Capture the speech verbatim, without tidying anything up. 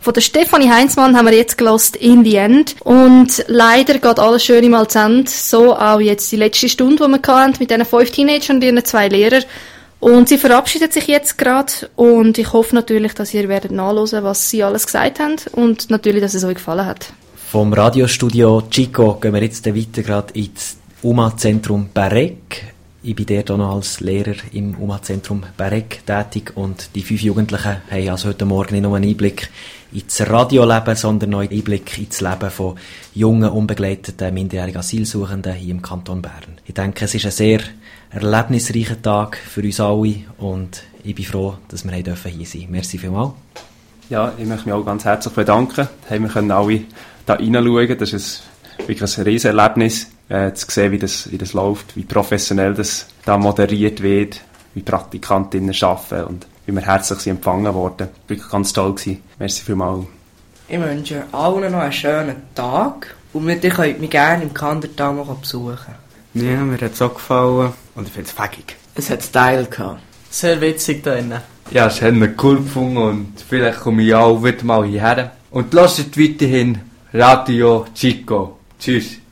Von der Stefanie Heinzmann haben wir jetzt gelost «In the End». Und leider geht alles schön mal zu Ende. So auch jetzt die letzte Stunde, die wir hatten mit diesen fünf Teenagern und ihren zwei Lehrern. Und sie verabschiedet sich jetzt gerade. Und ich hoffe natürlich, dass ihr werdet nachhören, was sie alles gesagt haben. Und natürlich, dass es euch gefallen hat. Vom Radiostudio Chico gehen wir jetzt weiter gerade ins U M A-Zentrum Bäregg. Ich bin dort auch noch als Lehrer im U M A-Zentrum Bäregg tätig und die fünf Jugendlichen haben also heute Morgen nicht nur einen Einblick ins Radioleben, sondern auch einen Einblick ins Leben von jungen, unbegleiteten, minderjährigen Asylsuchenden hier im Kanton Bern. Ich denke, es ist ein sehr erlebnisreicher Tag für uns alle und ich bin froh, dass wir hier hier sein dürfen. Merci vielmals. Ja, ich möchte mich auch ganz herzlich bedanken. Wir können alle da reinschauen. Das ist wirklich ein riesen Erlebnis, äh, zu sehen, wie das, wie das läuft, wie professionell das da moderiert wird, wie Praktikantinnen arbeiten und wie wir herzlich sind empfangen worden. Wirklich ganz toll gewesen. Merci vielmals. Ich wünsche allen noch einen schönen Tag und ihr könnt mich gerne im Kandertal mal besuchen. Ja, mir hat es auch gefallen und ich finde es fäckig. Es hat Style gehabt. Sehr witzig da drinnen. Ja, es hat mir cool gefunden und vielleicht komme ich auch wieder mal hierher. Und lasst weiterhin Radio Chico. Tschüss.